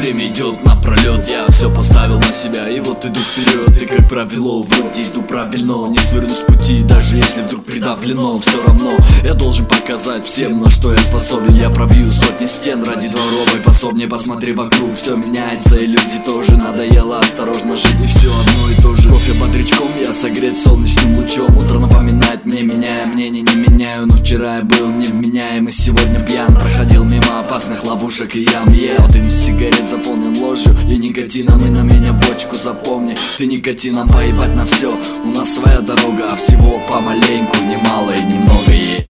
время идет напролет. Я все поставил на себя и вот иду вперед. И как правило, вроде иду правильно, не сверну с пути, даже если вдруг придавлено. Все равно я должен показать всем, на что я способен. Я пробью сотни стен ради дворовой пособнее. Посмотри вокруг, все меняется, и люди тоже. Надоело осторожно жить, не все одно и то же. Кофе бодрячком, я согрет солнечным лучом. Утро напоминает мне, меняя мнение, не меняю. Но вчера я был невменяем, и сегодня пьян. Проходил мимо опасных ловушек и ям. Вот им сигарет заполнен ложью и никотином. И на меня бочку запомни, ты никотином поебать на все. У нас своя дорога, а всего помаленьку, немало и немного.